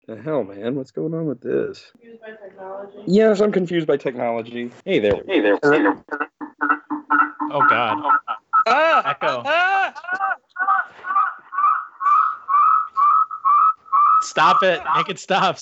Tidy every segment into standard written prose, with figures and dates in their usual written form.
The hell, man? What's going on with this? Confused by technology? Yes, I'm confused by technology. Hey there. Hey there. Oh, God. Echo. Stop it. Make it stop.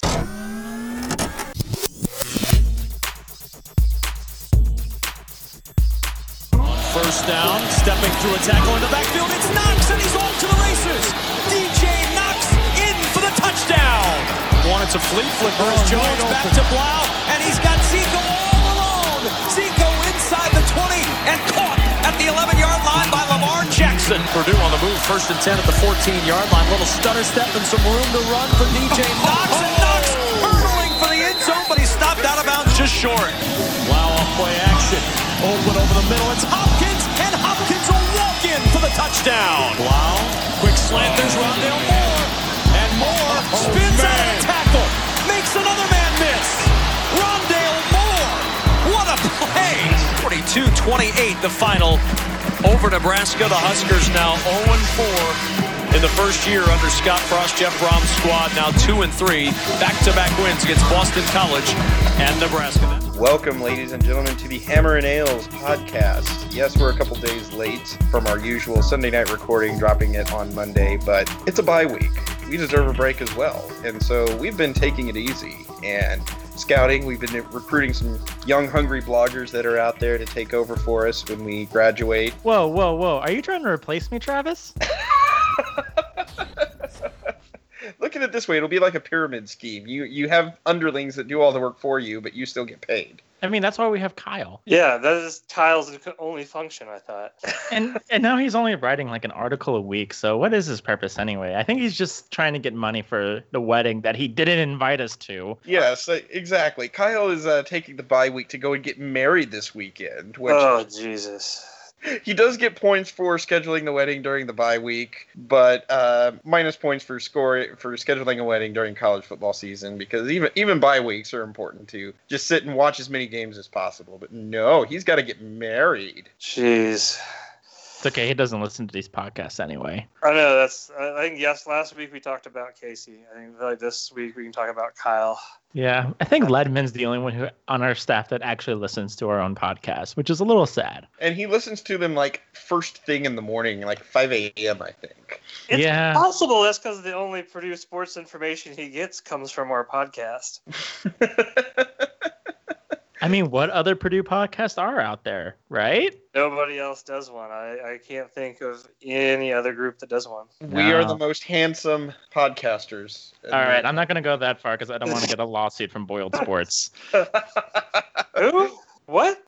First down, stepping through a tackle in the backfield. It's Knox, and he's off to the races. DJ Knox in for the touchdown. Wanted to flip Jones back to Blau, and he's got Zico all alone. Zico inside the 20 and caught at the 11-yard line by Lamar Jackson. Purdue on the move, 1st and 10 at the 14-yard line. Little stutter step and some room to run for DJ Knox, and Knox hurdling for the end zone, but he stopped out of bounds just short. Blau off play action. Open over the middle, it's Hopkins, and Hopkins will walk in for the touchdown. Blau, quick slant, there's Rondale Moore, and Moore spins out of the tackle, makes another man miss. Rondale Moore, what a play! 42-28 the final over Nebraska. The Huskers now 0-4 in the first year under Scott Frost, Jeff Brom's squad, now 2-3, back-to-back wins against Boston College and Nebraska. Welcome, ladies and gentlemen, to the Hammer and Ales podcast. Yes, we're a couple days late from our usual Sunday night recording, dropping it on Monday, but it's a bye week. We deserve a break as well. And so we've been taking it easy and scouting. We've been recruiting some young, hungry bloggers that are out there to take over for us when we graduate. Whoa. Are you trying to replace me, Travis? Look at it this way. It'll be like a pyramid scheme. You have underlings that do all the work for you, but you still get paid. I mean, that's why we have Kyle. Yeah, that is Kyle's only function, I thought. And now he's only writing like an article a week. So what is his purpose anyway? I think he's just trying to get money for the wedding that he didn't invite us to. Yes, exactly. Kyle is taking the bye week to go and get married this weekend. Oh, Jesus. He does get points for scheduling the wedding during the bye week, but minus points for scheduling a wedding during college football season, because even bye weeks are important to just sit and watch as many games as possible. But no, he's got to get married. Jeez. It's okay. He doesn't listen to these podcasts anyway. I know. I think, yes, last week we talked about Casey. I think like this week we can talk about Kyle. Yeah, I think Ledman's the only one who on our staff that actually listens to our own podcast, which is a little sad. And he listens to them like first thing in the morning, like 5 a.m., I think. It's possible that's because the only Purdue sports information he gets comes from our podcast. I mean, what other Purdue podcasts are out there, right? Nobody else does one. I can't think of any other group that does one. We are the most handsome podcasters. All right, I'm not going to go that far because I don't want to get a lawsuit from Boiled Sports. Who? What?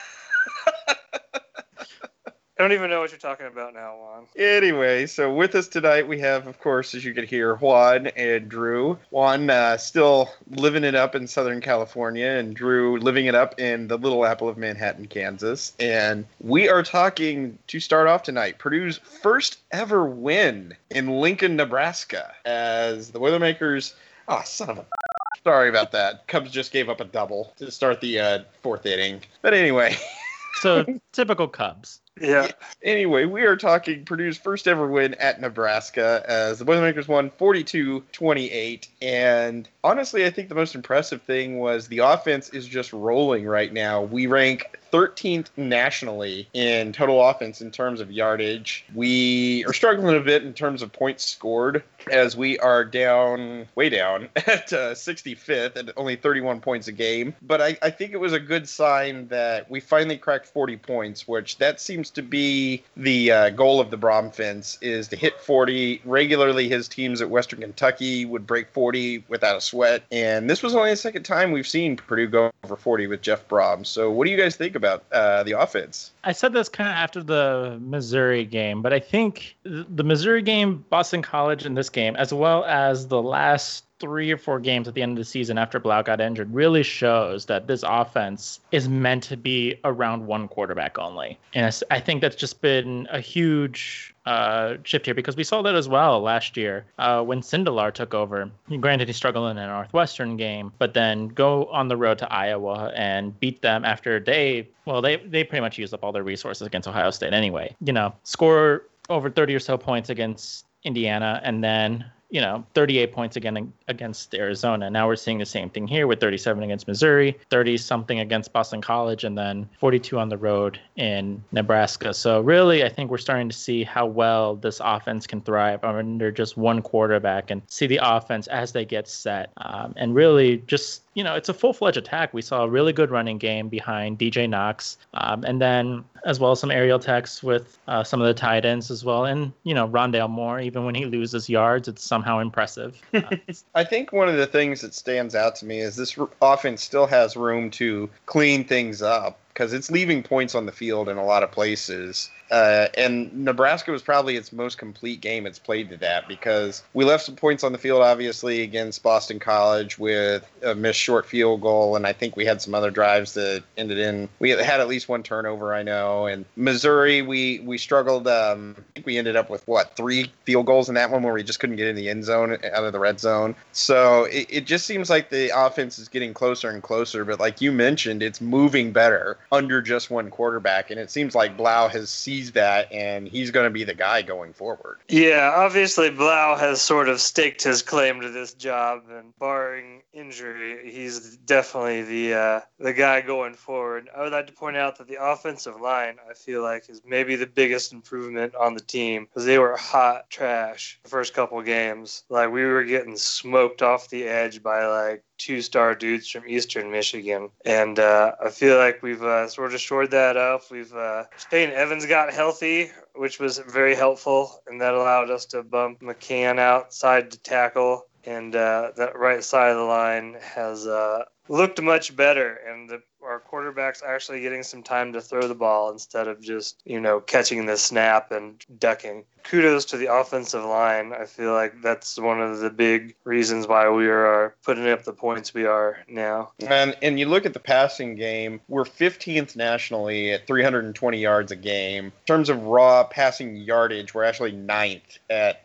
I don't even know what you're talking about now, Juan. Anyway, so with us tonight we have, of course, as you could hear, Juan and Drew. Juan still living it up in Southern California, and Drew living it up in the Little Apple of Manhattan, Kansas. And we are talking, to start off tonight, Purdue's first ever win in Lincoln, Nebraska, as the Boilermakers... Oh, son of a... Sorry about that. Cubs just gave up a double to start the fourth inning. But anyway... So, typical Cubs. Yeah. Anyway, we are talking Purdue's first ever win at Nebraska as the Boilermakers won 42-28. And honestly, I think the most impressive thing was the offense is just rolling right now. We rank 13th nationally in total offense in terms of yardage. We are struggling a bit in terms of points scored as we are way down at 65th at only 31 points a game. But I think it was a good sign that we finally cracked 40 points, which that seems to be the goal of the Bromfins, is to hit 40 regularly. His teams at Western Kentucky would break 40 without a sweat. And this was only the second time we've seen Purdue go over 40 with Jeff Brom. So what do you guys think about the offense? I said this kind of after the Missouri game, but I think the Missouri game, Boston College, and this game, as well as the last 3 or 4 games at the end of the season after Blau got injured, really shows that this offense is meant to be around one quarterback only. And I think that's just been a huge shift here, because we saw that as well last year when Sindelar took over. Granted, he struggled in a Northwestern game, but then go on the road to Iowa and beat them after they pretty much used up all their resources against Ohio State anyway. Score over 30 or so points against Indiana, and then 38 points again against Arizona. Now we're seeing the same thing here with 37 against Missouri, 30-something against Boston College, and then 42 on the road in Nebraska. So really, I think we're starting to see how well this offense can thrive under just one quarterback and see the offense as they get set. And really just, it's a full-fledged attack. We saw a really good running game behind DJ Knox, and then as well as some aerial attacks with some of the tight ends as well. And, Rondale Moore, even when he loses yards, it's somehow impressive. I think one of the things that stands out to me is this offense still has room to clean things up because it's leaving points on the field in a lot of places. And Nebraska was probably its most complete game it's played to that because we left some points on the field, obviously, against Boston College with a missed short field goal. And I think we had some other drives that ended in, we had at least one turnover, I know. And Missouri, we struggled. I think we ended up with 3 field goals in that one where we just couldn't get in the end zone out of the red zone. So it just seems like the offense is getting closer and closer. But like you mentioned, it's moving better under just one quarterback. And it seems like Blau has seized that, and he's going to be the guy going forward. Yeah, obviously Blau has sort of staked his claim to this job, and barring injury, he's definitely the guy going forward. I would like to point out that the offensive line, I feel like, is maybe the biggest improvement on the team because they were hot trash the first couple games. Like, we were getting smoked off the edge by 2-star dudes from Eastern Michigan. And I feel like we've sort of shored that up. Peyton Evans got healthy, which was very helpful, and that allowed us to bump McCann outside to tackle. And that right side of the line has looked much better, and our quarterback's actually getting some time to throw the ball instead of just, catching the snap and ducking. Kudos to the offensive line. I feel like that's one of the big reasons why we are putting up the points we are now. And you look at the passing game, we're 15th nationally at 320 yards a game. In terms of raw passing yardage, we're actually 9th at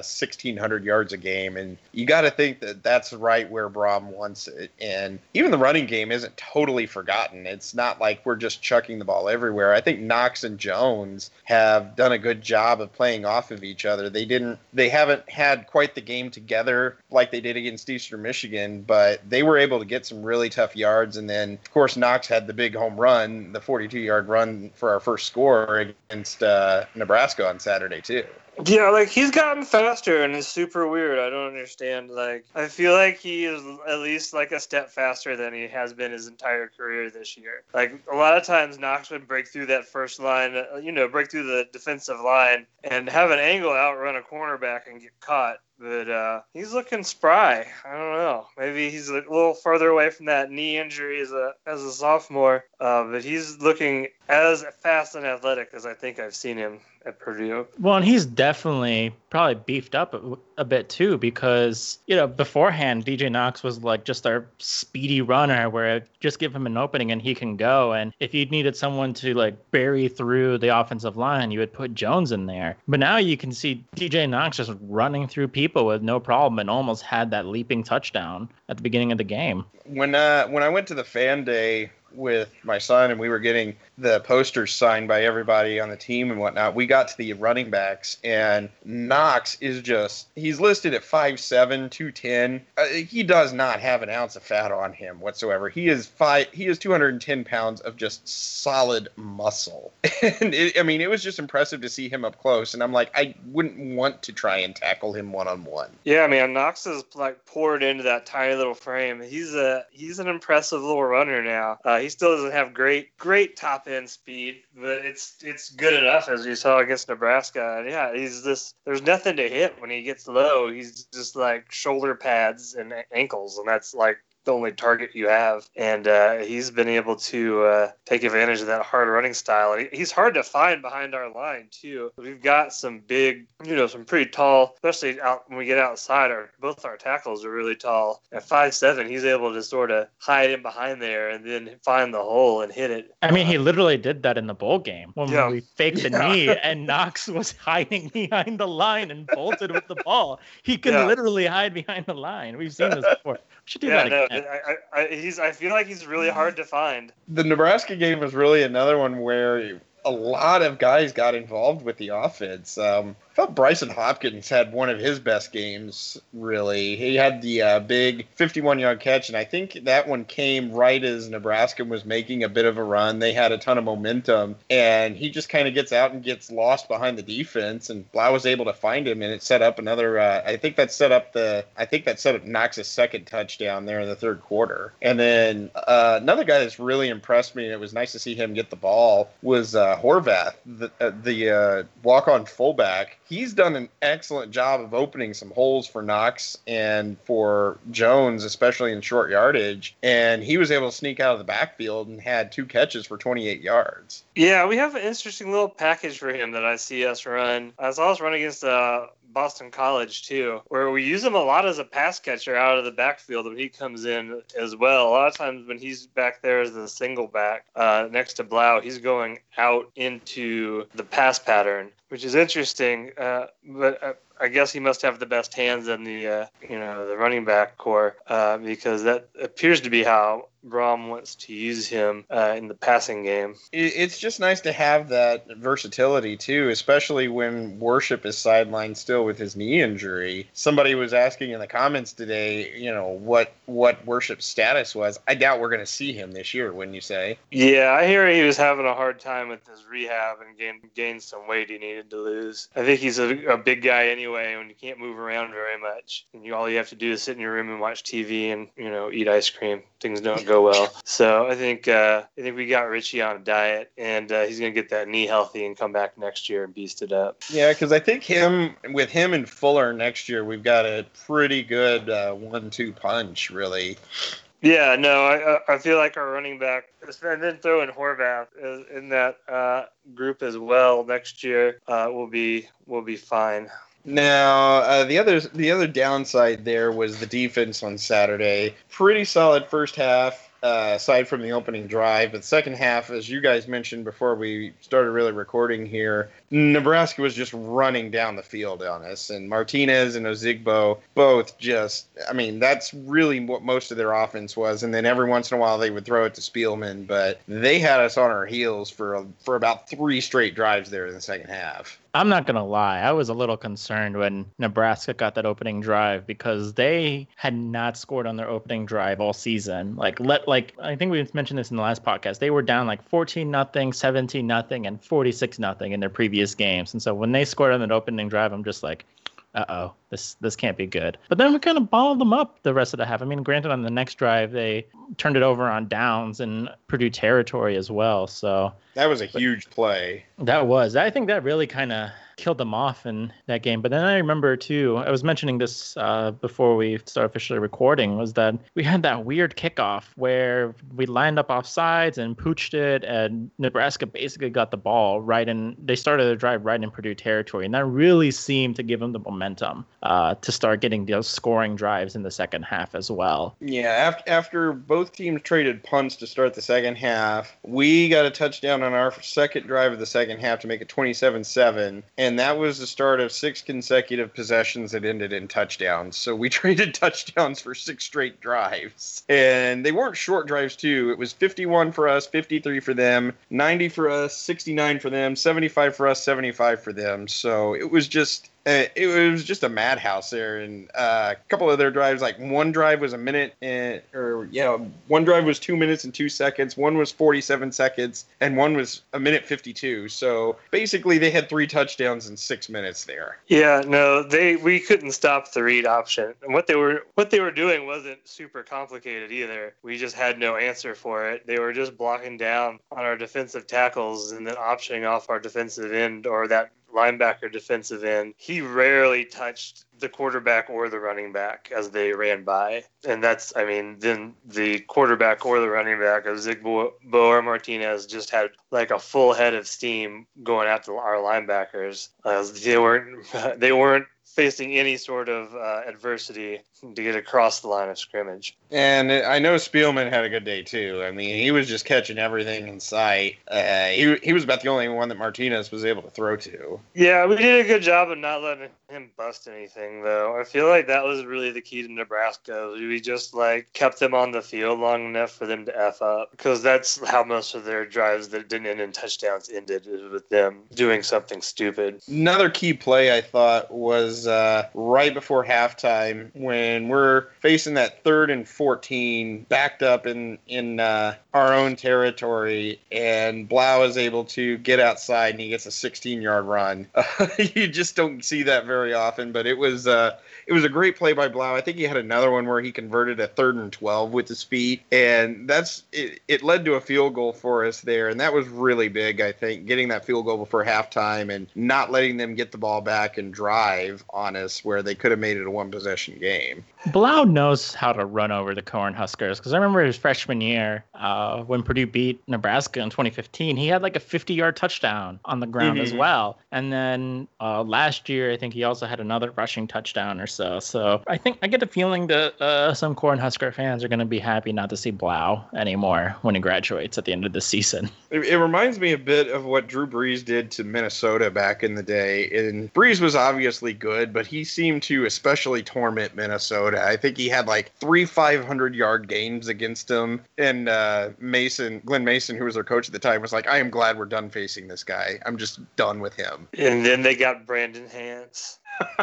1,600 yards a game. And you got to think that that's right where Brom wants it. And even the running game isn't totally forgotten. It's not like we're just chucking the ball everywhere. I think Knox and Jones have done a good job of playing off of each other. They haven't had quite the game together like they did against Eastern Michigan, but they were able to get some really tough yards. And then, of course, Knox had the big home run, the 42-yard run for our first score against Nebraska on Saturday, too. Yeah, he's gotten faster, and it's super weird. I don't understand. I feel like he is at least a step faster than he has been his entire career this year. A lot of times Knox would break through that first line, break through the defensive line and have an angle outrun a cornerback and get caught. But he's looking spry. I don't know. Maybe he's a little further away from that knee injury as a sophomore. But he's looking as fast and athletic as I think I've seen him at Purdue. Well, and he's definitely probably beefed up a bit too because, beforehand, DJ Knox was just our speedy runner where just give him an opening and he can go. And if you needed someone to bury through the offensive line, you would put Jones in there. But now you can see DJ Knox just running through people with no problem and almost had that leaping touchdown at the beginning of the game. When I went to the fan day with my son and we were getting the posters signed by everybody on the team and whatnot, we got to the running backs, and Knox he's listed at 5'7", 210. He does not have an ounce of fat on him whatsoever. He is 210 pounds of just solid muscle. And it was just impressive to see him up close, and I'm like, I wouldn't want to try and tackle him one-on-one. Yeah, man, Knox is poured into that tiny little frame. He's an impressive little runner now. He still doesn't have great top end speed, but it's good enough, as you saw against Nebraska. And yeah, there's nothing to hit when he gets low. He's just shoulder pads and ankles, and that's the only target you have. And he's been able to take advantage of that hard running style. And he's hard to find behind our line, too. We've got some big, some pretty tall, especially when we get outside. Both our tackles are really tall. At 5'7", he's able to sort of hide in behind there and then find the hole and hit it. He literally did that in the bowl game when we faked the knee and Knox was hiding behind the line and bolted with the ball. He can literally hide behind the line. We've seen this before. We should do that again. I feel like he's really hard to find. The Nebraska game was really another one where a lot of guys got involved with the offense. felt Bryson Hopkins had one of his best games, really. He had the big 51-yard catch, and I think that one came right as Nebraska was making a bit of a run. They had a ton of momentum, and he just kind of gets out and gets lost behind the defense, and Blau was able to find him, and it set up another I think that set up Knox's second touchdown there in the third quarter. And then another guy that's really impressed me, and it was nice to see him get the ball, was Horvath, the walk-on fullback. He's done an excellent job of opening some holes for Knox and for Jones, especially in short yardage. And he was able to sneak out of the backfield and had 2 catches for 28 yards. Yeah, we have an interesting little package for him that I see us run. I saw us run against Boston College too, where we use him a lot as a pass catcher out of the backfield when he comes in as well. A lot of times when he's back there as the single back next to Blau, he's going out into the pass pattern, which is interesting. But I guess he must have the best hands in the the running back core because that appears to be how Brom wants to use him in the passing game. It's just nice to have that versatility too, especially when Worship is sidelined still with his knee injury. Somebody was asking in the comments today, what Worship's status was. I doubt we're going to see him this year, wouldn't you say? Yeah, I hear he was having a hard time with his rehab and gained some weight he needed to lose. I think he's a big guy anyway, when you can't move around very much, and all you have to do is sit in your room and watch TV and eat ice cream. Things don't go well. So I think we got Richie on a diet, and he's going to get that knee healthy and come back next year and beast it up. Yeah, because I think with him and Fuller next year, we've got a pretty good 1-2 punch, really. Yeah, no, I feel like our running back, and then throw in Horvath in that group as well next year, will be fine. Now, the other downside there was the defense on Saturday. Pretty solid first half, aside from the opening drive. But the second half, as you guys mentioned before we started really recording here, Nebraska was just running down the field on us. And Martinez and Ozigbo both that's really what most of their offense was. And then every once in a while they would throw it to Spielman. But they had us on our heels for about 3 straight drives there in the second half. I'm not going to lie. I was a little concerned when Nebraska got that opening drive because they had not scored on their opening drive all season. I think we mentioned this in the last podcast. They were down 14-0, 17-0, and 46-0 in their previous games. And so when they scored on that opening drive, I'm just like, uh-oh, this can't be good. But then we kind of balled them up the rest of the half. I mean, granted, on the next drive, they turned it over on downs in Purdue territory as well. So that was a huge play. That was. I think that really kind of killed them off in that game. But then I remember, too, I was mentioning this before we started officially recording, was that we had that weird kickoff where we lined up off sides and pooched it, and Nebraska basically got the ball right in. They started the drive right in Purdue territory, and that really seemed to give them the momentum to start getting those scoring drives in the second half as well. Yeah, after both teams traded punts to start the second half, we got a touchdown on our second drive of the second half to make it 27-7, and that was the start of 6 consecutive possessions that ended in touchdowns. So we traded touchdowns for 6 straight drives. And they weren't short drives, too. It was 51 for us, 53 for them, 90 for us, 69 for them, 75 for us, 75 for them. So it was just a madhouse there. And a couple of their drives, one drive was one drive was 2 minutes and 2 seconds, one was 47 seconds, and one was a minute 52. So basically they had 3 touchdowns in 6 minutes there. Yeah, no, we couldn't stop the read option. And what they were doing wasn't super complicated either. We just had no answer for it. They were just blocking down on our defensive tackles and then optioning off our defensive end or that linebacker defensive end. He rarely touched the quarterback or the running back as they ran by. And then the quarterback or the running back of Zigbo or Martinez just had a full head of steam going after our linebackers. They weren't facing any sort of adversity to get across the line of scrimmage. And I know Spielman had a good day too. I mean, he was just catching everything in sight. He was about the only one that Martinez was able to throw to. Yeah, we did a good job of not letting him bust anything, though. I feel like that was really the key to Nebraska. We just kept them on the field long enough for them to F up, because that's how most of their drives that didn't end in touchdowns ended, is with them doing something stupid. Another key play I thought was right before halftime when we're facing that 3rd and 14, backed up in our own territory, and Blau is able to get outside and he gets a 16-yard run. You just don't see that very often, but it was a great play by Blau. I think he had another one where he converted a 3rd and 12 with his feet, and it led to a field goal for us there, and that was really big, I think, getting that field goal before halftime and not letting them get the ball back and drive on us where they could have made it a one-possession game. Blau knows how to run over the Cornhuskers, because I remember his freshman year when Purdue beat Nebraska in 2015, he had a 50-yard touchdown on the ground as well. And then last year, I think he also had another rushing touchdown or so. So I think I get the feeling that some Cornhusker fans are going to be happy not to see Blau anymore when he graduates at the end of the season. It reminds me a bit of what Drew Brees did to Minnesota back in the day. And Brees was obviously good, but he seemed to especially torment Minnesota. I think he had 3 500-yard games against him. And Glenn Mason, who was their coach at the time, was like, I am glad we're done facing this guy. I'm just done with him. And then they got Brandon Hance.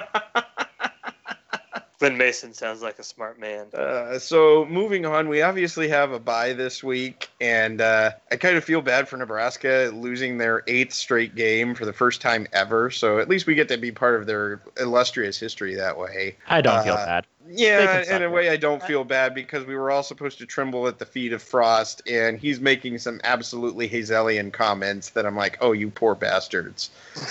Glenn Mason sounds like a smart man. So moving on, we obviously have a bye this week, and I kind of feel bad for Nebraska losing their 8th straight game for the first time ever. So at least we get to be part of their illustrious history that way. I don't feel bad. Yeah, in a way I don't feel bad, because we were all supposed to tremble at the feet of Frost, and he's making some absolutely Hazelian comments that I'm like, oh, you poor bastards.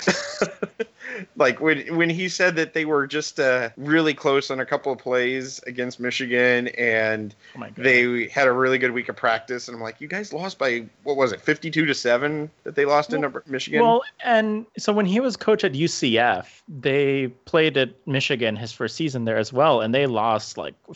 When he said that they were just really close on a couple of plays against Michigan, and they had a really good week of practice, and I'm like, you guys lost by, 52-7 that they lost in Michigan? Well, and so when he was coach at UCF, they played at Michigan his first season there as well, and they lost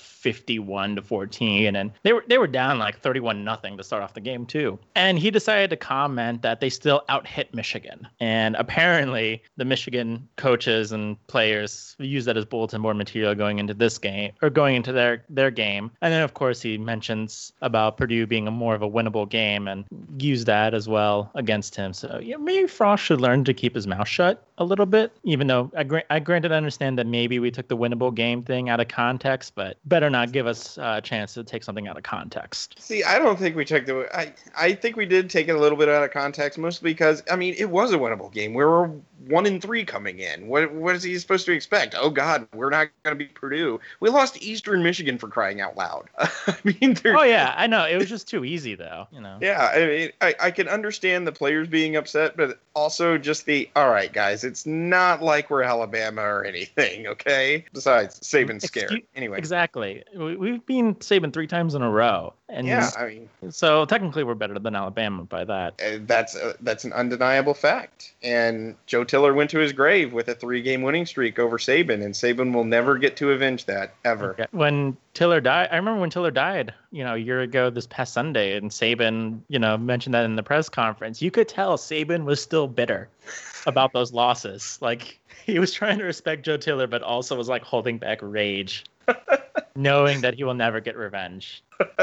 51-14, and they were down 31-0 to start off the game too. And he decided to comment that they still out-hit Michigan, and apparently the Michigan coaches and players use that as bulletin board material going into this game, or going into their game. And then of course he mentions about Purdue being more of a winnable game and use that as well against him. So yeah, maybe Frost should learn to keep his mouth shut a little bit, even though I granted understand that maybe we took the winnable game thing out of context, but better not give us a chance to take something out of context. See, I don't think we took I think we did take it a little bit out of context, mostly because, it was a winnable game. We were 1-3 coming in. What is he supposed to expect? Oh God, we're not going to beat Purdue. We lost to Eastern Michigan, for crying out loud. Oh yeah, I know. It was just too easy though, Yeah, I can understand the players being upset, but also just all right, guys, it's not like we're Alabama or anything, okay? Besides, Saban's scared. Anyway. Exactly. We've been Saban 3 times in a row. And yeah, so technically we're better than Alabama by that. That's an undeniable fact. And Joe Tiller went to his grave with a 3-game winning streak over Saban, and Saban will never get to avenge that, ever. Okay. When Tiller died, I remember when Tiller died, a year ago this past Sunday, and Saban, mentioned that in the press conference. You could tell Saban was still bitter about those losses. He was trying to respect Joe Tiller, but also was holding back rage, knowing that he will never get revenge.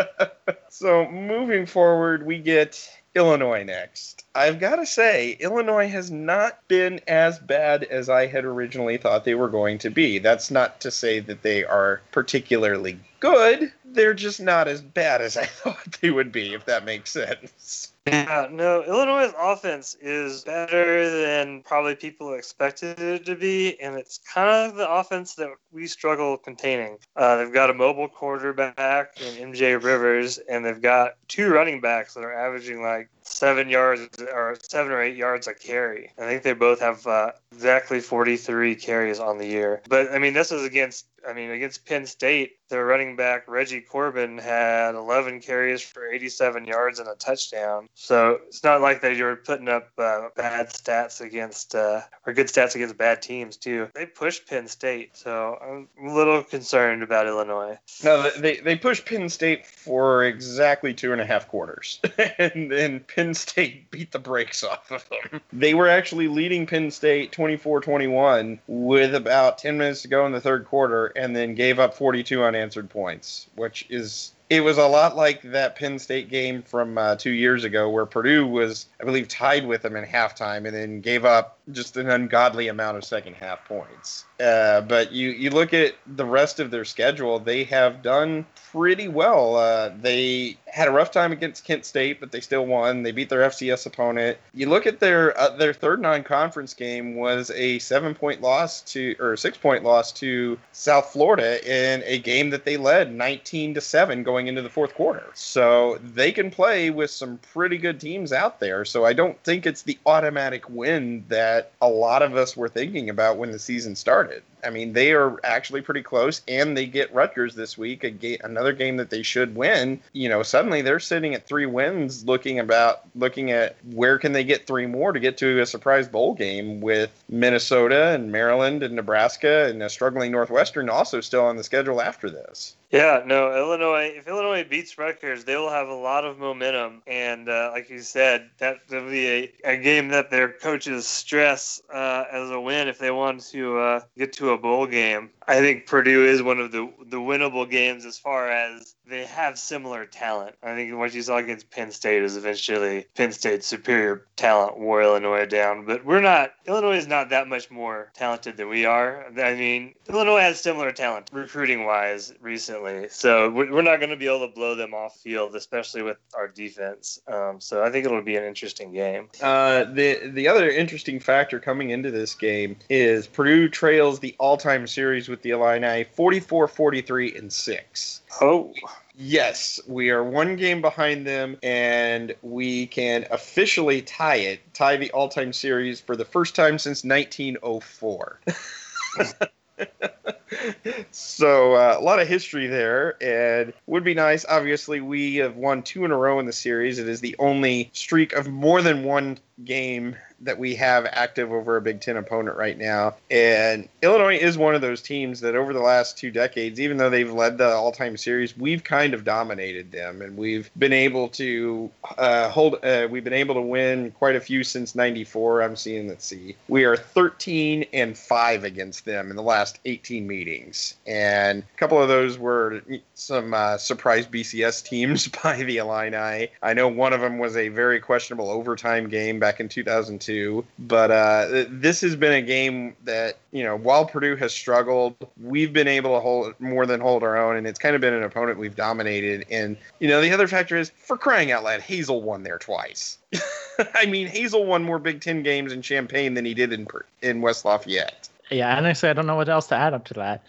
So moving forward, we get Illinois next. I've got to say, Illinois has not been as bad as I had originally thought they were going to be. That's not to say that they are particularly good. They're just not as bad as I thought they would be, if that makes sense. Yeah, no, Illinois' offense is better than probably people expected it to be, and it's kind of the offense that we struggle containing. They've got a mobile quarterback in MJ Rivers, and they've got 2 running backs that are averaging 7 or 8 yards a carry. I think they both have exactly 43 carries on the year. But this is against Penn State. Their running back, Reggie Corbin, had 11 carries for 87 yards and a touchdown. So it's not like they were putting up bad stats against, or good stats against bad teams, too. They pushed Penn State, so I'm a little concerned about Illinois. No, they pushed Penn State for exactly 2.5 quarters. And then Penn State beat the brakes off of them. They were actually leading Penn State 24-21 with about 10 minutes to go in the third quarter, and then gave up 42 unanswered points, which is... It was a lot like that Penn State game from 2 years ago where Purdue was, I believe, tied with them in halftime and then gave up just an ungodly amount of second half points. But you look at the rest of their schedule, they have done pretty well. They had a rough time against Kent State, but they still won. They beat their FCS opponent. You look at their third non-conference game was a 6-point loss to South Florida in a game that they led 19-7 going into the fourth quarter. So they can play with some pretty good teams out there. So I don't think it's the automatic win that a lot of us were thinking about when the season started. I mean, they are actually pretty close, and they get Rutgers this week, another game that they should win. You know, suddenly they're sitting at 3 wins, looking at where can they get 3 more to get to a surprise bowl game with Minnesota and Maryland and Nebraska and a struggling Northwestern also still on the schedule after this. Yeah, no, if Illinois beats Rutgers, they will have a lot of momentum. And like you said, that will be a game that their coaches stress as a win if they want to get to a bowl game. I think Purdue is one of the winnable games as far as they have similar talent. I think what you saw against Penn State is eventually Penn State's superior talent wore Illinois down. But Illinois is not that much more talented than we are. I mean, Illinois has similar talent recruiting-wise recently. So we're not going to be able to blow them off field, especially with our defense. So I think it'll be an interesting game. The other interesting factor coming into this game is Purdue trails the all-time series with the Illini 44-43-6. Oh. Yes, we are 1 game behind them, and we can officially tie the all-time series for the first time since 1904. So a lot of history there, and would be nice. Obviously, we have won 2 in a row in the series. It is the only streak of more than 1 game that we have active over a Big Ten opponent right now. And Illinois is one of those teams that over the last 2 decades, even though they've led the all-time series, we've kind of dominated them, and we've been able to we've been able to win quite a few since 94. We are 13-5 against them in the last 18 meetings. And a couple of those were some surprise BCS teams by the Illini. I know one of them was a very questionable overtime game back in 2002. But this has been a game that, you know, while Purdue has struggled, we've been able to hold our own, and it's kind of been an opponent we've dominated. And, you know, the other factor is, for crying out loud, Hazel won there twice. I mean, Hazel won more Big Ten games in Champaign than he did in West Lafayette. Yeah, honestly, I don't know what else to add up to that.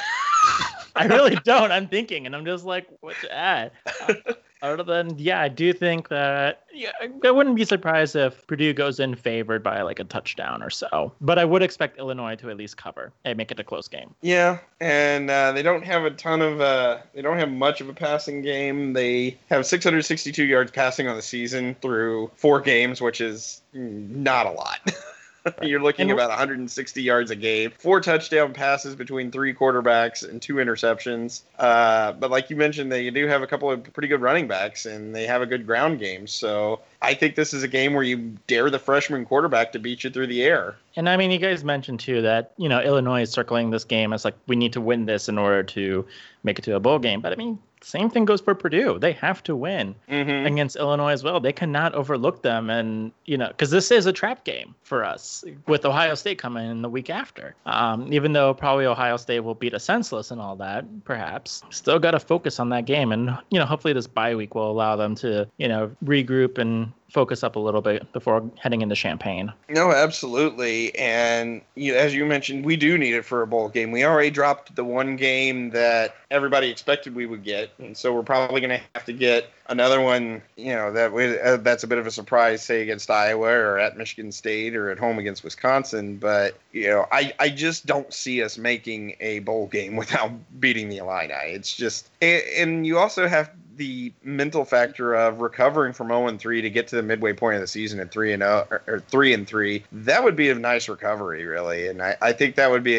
I really don't. I'm thinking, and I'm just like, what to add? Other than, I do think that, I wouldn't be surprised if Purdue goes in favored by like a touchdown or so. But I would expect Illinois to at least cover and make it a close game. Yeah, and they don't have they don't have much of a passing game. They have 662 yards passing on the season through 4 games, which is not a lot. You're looking about 160 yards a game, 4 touchdown passes between 3 quarterbacks and 2 interceptions. But like you mentioned, they do have a couple of pretty good running backs, and they have a good ground game. So I think this is a game where you dare the freshman quarterback to beat you through the air. And I mean, you guys mentioned too that, you know, Illinois is circling this game as like, we need to win this in order to make it to a bowl game. But I mean, same thing goes for Purdue. They have to win against Illinois as well. They cannot overlook them. And, you know, because this is a trap game for us with Ohio State coming in the week after. Even though probably Ohio State will beat us senseless and all that, perhaps, still got to focus on that game. And, you know, hopefully this bye week will allow them to, you know, regroup and focus up a little bit before heading into Champaign. No, absolutely. And as you mentioned, we do need it for a bowl game. We already dropped the 1 game that everybody expected we would get. And so we're probably going to have to get another one, you know, that's a bit of a surprise, say against Iowa or at Michigan State or at home against Wisconsin. But, you know, I just don't see us making a bowl game without beating the Illini. It's just, and you also have the mental factor of recovering from 0-3 to get to the midway point of the season at 3-0 or 3-3. That would be a nice recovery, really, and I think that would be a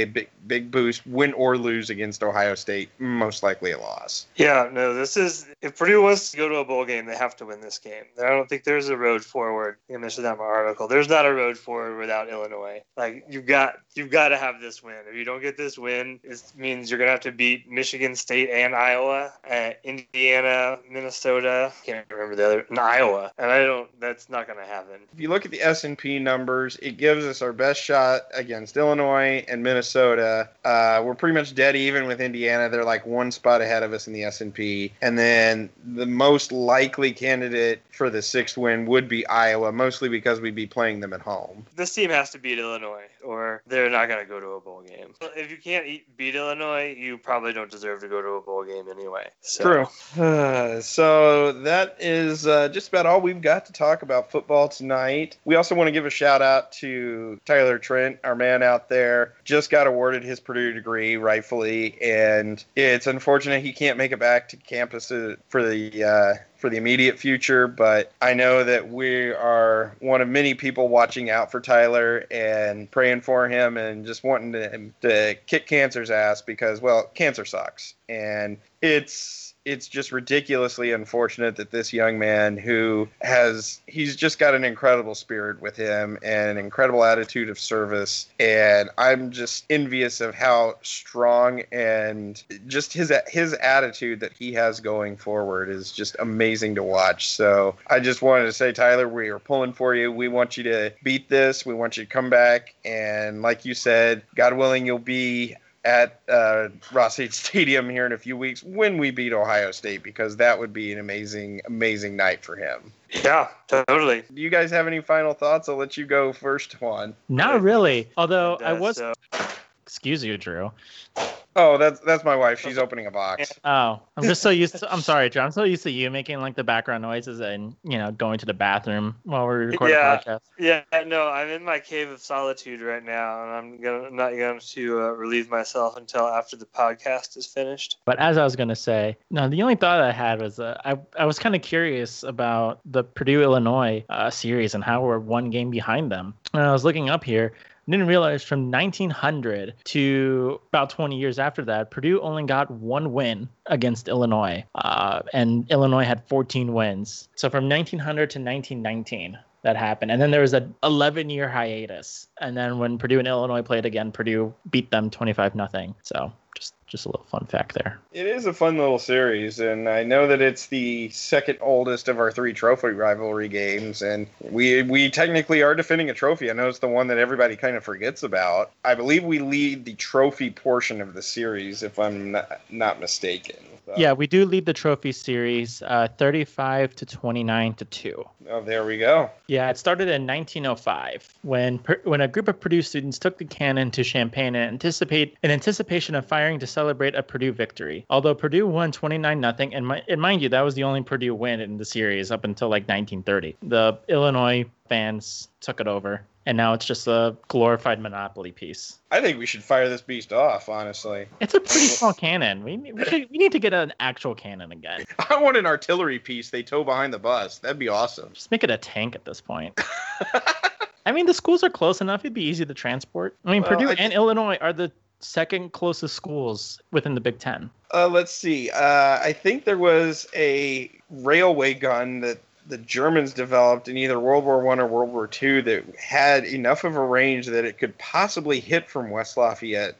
big boost, win or lose against Ohio State, most likely a loss. Yeah, no, this is, if Purdue wants to go to a bowl game, they have to win this game. I don't think there's a road forward in this article. There's not a road forward without Illinois. Like, you've got to have this win. If you don't get this win, it means you're going to have to beat Michigan State and Iowa, Indiana, Minnesota, can't remember the other, and Iowa. And that's not going to happen. If you look at the S&P numbers, it gives us our best shot against Illinois and Minnesota. We're pretty much dead even with Indiana. They're like one spot ahead of us in the S&P. And then the most likely candidate for the 6th win would be Iowa, mostly because we'd be playing them at home. This team has to beat Illinois, or they're not going to go to a bowl game. If you can't beat Illinois, you probably don't deserve to go to a bowl game anyway. So. True. So that is just about all we've got to talk about football tonight. We also want to give a shout out to Tyler Trent, our man out there. Just got awarded his Purdue degree, rightfully, and it's unfortunate he can't make it back to campus for the immediate future, but I know that we are one of many people watching out for Tyler and praying for him and just wanting to kick cancer's ass because, well, cancer sucks. And it's just ridiculously unfortunate that this young man he's just got an incredible spirit with him and an incredible attitude of service. And I'm just envious of how strong and just his attitude that he has going forward is just amazing to watch. So I just wanted to say, Tyler, we are pulling for you. We want you to beat this. We want you to come back. And like you said, God willing, you'll be at Ross-Ade Stadium here in a few weeks when we beat Ohio State, because that would be an amazing, amazing night for him. Yeah, totally. Do you guys have any final thoughts? I'll let you go first, Juan. Not really. Although excuse you, Drew. Oh, that's my wife. She's opening a box. Oh, I'm just so used to. I'm sorry, Drew. I'm so used to you making like the background noises and going to the bathroom while we're recording podcast. Yeah, no, I'm in my cave of solitude right now, and I'm not going to relieve myself until after the podcast is finished. But as I was going to say, no, the only thought I had was I was kind of curious about the Purdue Illinois series and how we're one game behind them. And I was looking up here. Didn't realize from 1900 to about 20 years after that, Purdue only got one win against Illinois, and Illinois had 14 wins. So from 1900 to 1919, that happened. And then there was an 11-year hiatus. And then when Purdue and Illinois played again, Purdue beat them 25-0. So just a little fun fact there. It is a fun little series, and I know that it's the second oldest of our 3 trophy rivalry games, and we technically are defending a trophy. I know it's the one that everybody kind of forgets about. I believe we lead the trophy portion of the series, if I'm not mistaken. So. Yeah, we do lead the trophy series 35 to 29 to 2. Oh, there we go. Yeah, it started in 1905 when a group of Purdue students took the cannon to Champaign in anticipation of firing to celebrate a Purdue victory. Although Purdue won 29-0, and mind you, that was the only Purdue win in the series up until like 1930. The Illinois fans took it over, and now it's just a glorified Monopoly piece. I think we should fire this beast off, honestly. It's a pretty small cannon. We need to get an actual cannon again. I want an artillery piece they tow behind the bus. That'd be awesome. Just make it a tank at this point. I mean, the schools are close enough. It'd be easy to transport. I mean, Purdue and Illinois are the second closest schools within the Big Ten. Let's see. I think there was a railway gun that the Germans developed in either World War I or World War II that had enough of a range that it could possibly hit from West Lafayette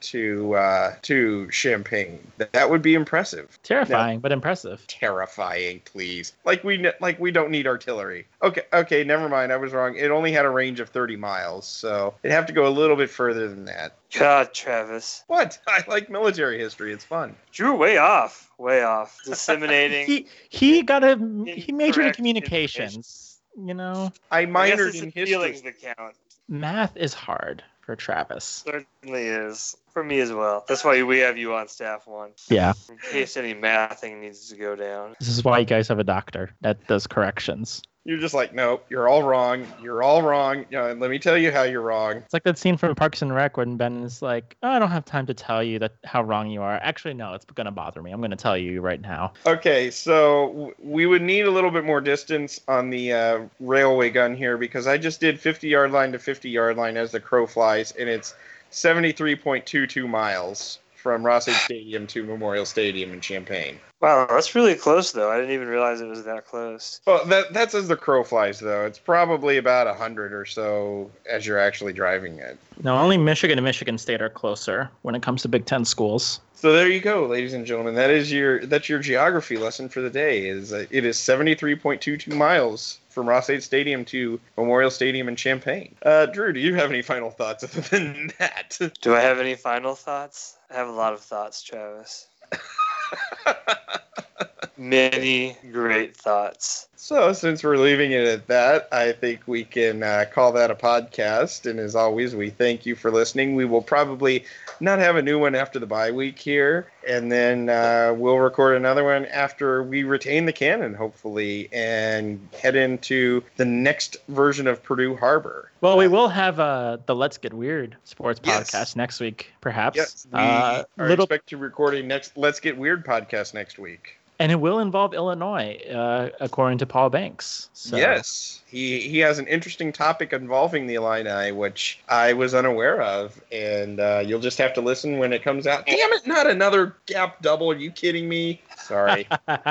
to Champaign. That would be impressive. Terrifying, but impressive. Terrifying, please. Like we don't need artillery. Okay, never mind. I was wrong. It only had a range of 30 miles, so it'd have to go a little bit further than that. God, Travis. What? I like military history. It's fun. You're way off. Disseminating. He majored in communications. I minored in history. Feelings that count. Math is hard for Travis. Certainly is. For me as well. That's why we have you on staff, Juan. Yeah. In case any math thing needs to go down. This is why you guys have a doctor that does corrections. You're just like, nope, you're all wrong. You're all wrong. Let me tell you how you're wrong. It's like that scene from Parks and Rec when Ben is like, I don't have time to tell you how wrong you are. Actually, no, it's going to bother me. I'm going to tell you right now. Okay, so we would need a little bit more distance on the railway gun here because I just did 50-yard line to 50-yard line as the crow flies, and it's 73.22 miles from Ross-Ade Stadium to Memorial Stadium in Champaign. Wow, that's really close, though. I didn't even realize it was that close. Well, that's as the crow flies, though. It's probably about 100 or so as you're actually driving it. No, only Michigan and Michigan State are closer when it comes to Big Ten schools. So there you go, ladies and gentlemen. That's your geography lesson for the day. It is 73.22 miles from Ross-Ade Stadium to Memorial Stadium in Champaign. Drew, do you have any final thoughts other than that? Do I have any final thoughts? I have a lot of thoughts, Travis. Many great thoughts. So since we're leaving it at that, I think we can call that a podcast. And as always, we thank you for listening. We will probably not have a new one after the bye week here. And then we'll record another one after we retain the canon, hopefully, and head into the next version of Purdue Harbor. Well, we will have the Let's Get Weird sports Yes. podcast next week, perhaps. Yes, we expect to record a next Let's Get Weird podcast next week. And it will involve Illinois, according to Paul Banks. So. Yes, he has an interesting topic involving the Illini, which I was unaware of, and you'll just have to listen when it comes out. Damn it, not another gap double. Are you kidding me? Sorry.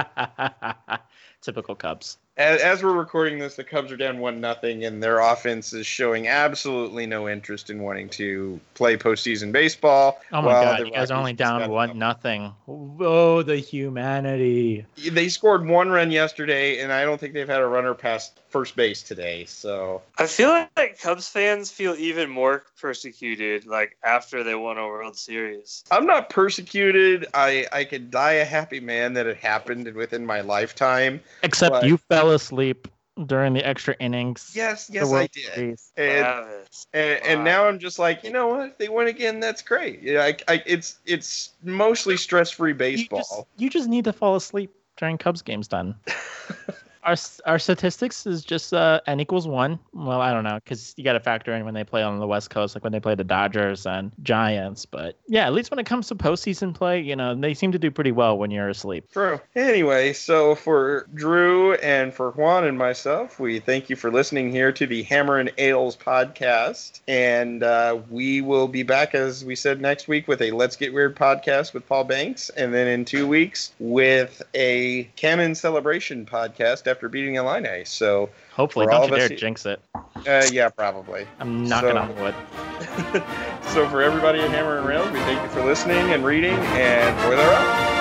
Typical Cubs. As we're recording this, the Cubs are down 1-0, and their offense is showing absolutely no interest in wanting to play postseason baseball. Oh my God! You guys are only down 1-0. Oh, the humanity! They scored 1 run yesterday, and I don't think they've had a runner past first base today. So I feel like Cubs fans feel even more persecuted, like after they won a World Series. I'm not persecuted. I could die a happy man that it happened within my lifetime. Except you fell asleep during the extra innings. Yes, I did. And now I'm just like, you know what? If they win again, that's great. Yeah, it's mostly stress-free baseball. You just need to fall asleep during Cubs games then. Our statistics is just n equals 1. Well, I don't know, because you got to factor in when they play on the West Coast, like when they play the Dodgers and Giants. But yeah, at least when it comes to postseason play, they seem to do pretty well when you're asleep. True. Anyway, so for Drew and for Juan and myself, we thank you for listening here to the Hammer and Ales podcast. And we will be back, as we said, next week with a Let's Get Weird podcast with Paul Banks. And then in 2 weeks with a Canon Celebration podcast after beating Illini. So hopefully, don't you dare jinx it. Yeah, probably. I'm knocking on wood. So for everybody at Hammer and Rails, we thank you for listening and reading, and boiler up.